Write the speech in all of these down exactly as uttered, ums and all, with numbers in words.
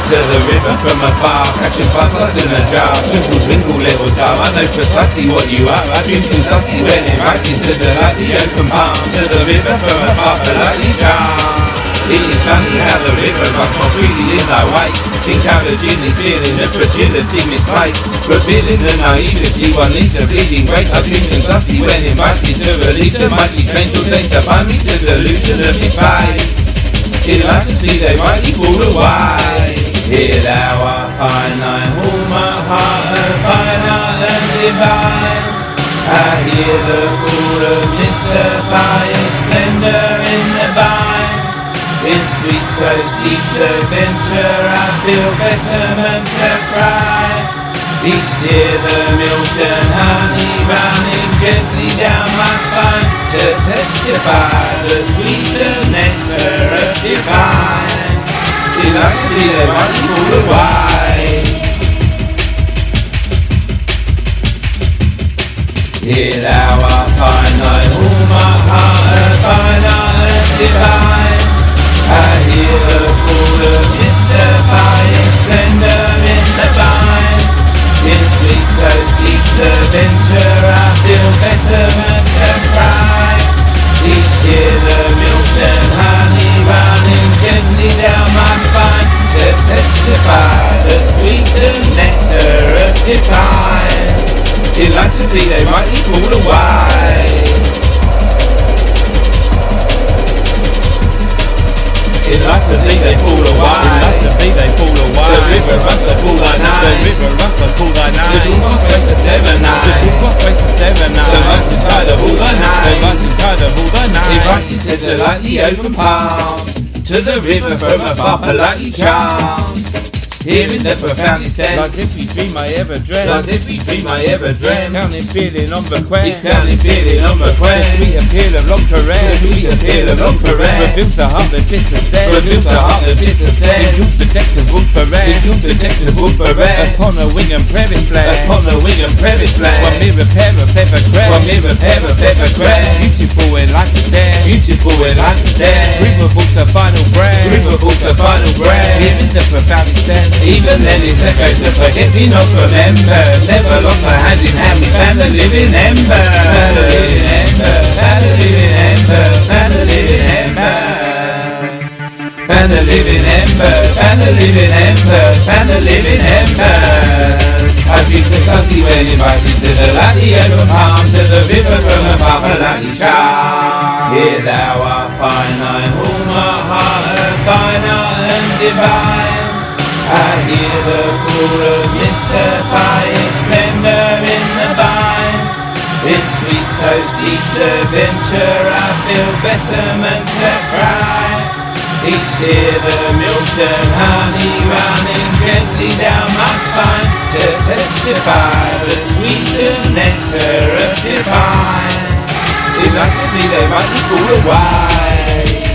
to the river from afar, catching butterflies in a jar. Twinkle, twinkle, little star, I know precisely what you are. I drink precisely when invited to the light, the open palm, to the river from afar, politely charm. It is funny how the river runs more freely in thy way, encouraging the feeling of fragility misplaced, revealing the naivety one needs a bleeding grace. I drink concisely when invited to relieve the mighty tranquil danger, find me to the illusion of his faith. Illogically they rightly fall away. Hear thou art fine, thy hallmark heart of finer and divine. I hear the call of mystifying splendor in the vine. In sweet so steep to venture, I feel betterment to cry. Each tear the milk and honey running gently down my spine, to testify the sweeter nectar of divine. Illogically they rightly fall away. Hear thou art fine, thy hallmark heart of finer and divine. I hear the call of mystifying splendor in the vine. In sweet so steep to venture, I feel betterment to cry. Each year the milk and honey running gently down my spine, to testify the sweeter nectar of divine. Illogically they rightly fall away. Illogically they fall away. Illogically they fall away. The river runs a full thy name. The river runs a full thy name. The two cross space of seven nine. The two cross space of seven nine. The rising tide of all thy name. The rising tide of all thy name. Invited to delight the open palm, to the river from afar politely charm. Hearing the profoundly sense, like every dream I ever dreamt, like every dream I ever dreamt. Counting feeling on request, each counting feeling on request. The sweet appeal of long caress, the sweet appeal of long caress. Reveals the heart that fits the stem, reveals the heart that fits the stem. Enjoys the detectable barrette, enjoys the detectable barrette. Upon a wing and prairie flare, upon a wing and prairie flare. One mirror pair of feather crest, one mirror pair of feather crest. Beautiful and like a dare, beautiful and like a dare. Breathable to final breath, breathable to final breath. Hearing the profoundly sense, even then it's echoes of forget-me-not, remember. Never lost my hand in hand, we found the living ember. Found the living ember, found the living ember, found the living ember. Found the living ember, found the living ember, found the living ember. I drink precisely when invited to the light, the open palm, to the river from afar, politely charm. Hear thou art fine, thy hallmark heart of finer and divine. I hear the call of mystifying splendor in the vine. It's sweet so steep to venture, I feel betterment to cry. Each tear the milk and honey running gently down my spine, to testify the sweeter nectar of divine. Illogically they rightly fall away.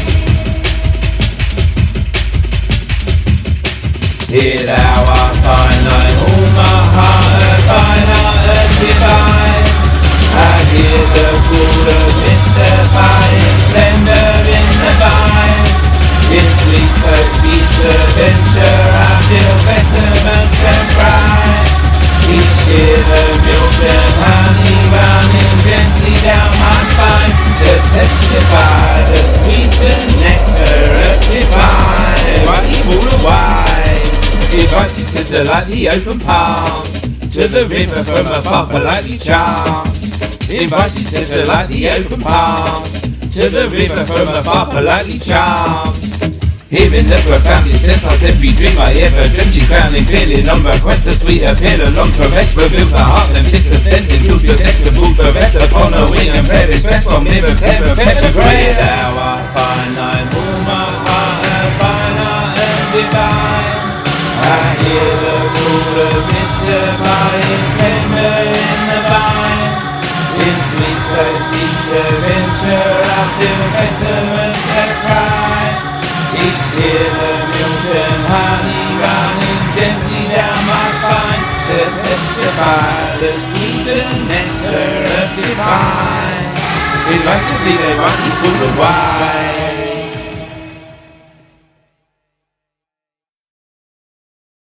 Hear thou art fine, thy hallmark heart of finer and divine. I hear the call of mystifying splendor in the vine. It's sweet so steep to venture, I feel betterment to cry. Each year the milk and honey running gently down my spine, to testify the sweeter nectar of divine. Rightly fall away. Invited to delight the open palm, to the river from afar politely charm. Invited to delight the open palm, to the river from afar politely charm. Hearing the profoundly sense, like every dream I ever dreamt, in crowning feeling on request, the sweet appeal of long caress reveals the heart and fits suspended to detectable bereft upon a wing and prayer is best on mirror feather feather grace. Thou art fine, thy hallmark heart of finer and divine. I hear the call of mystifying splendor in the vine. In sweet so steep to venture, I feel betterment to cry. Each tear the milk and honey running gently down my spine, to testify the sweeter nectar of divine. Illogically they rightly fall away.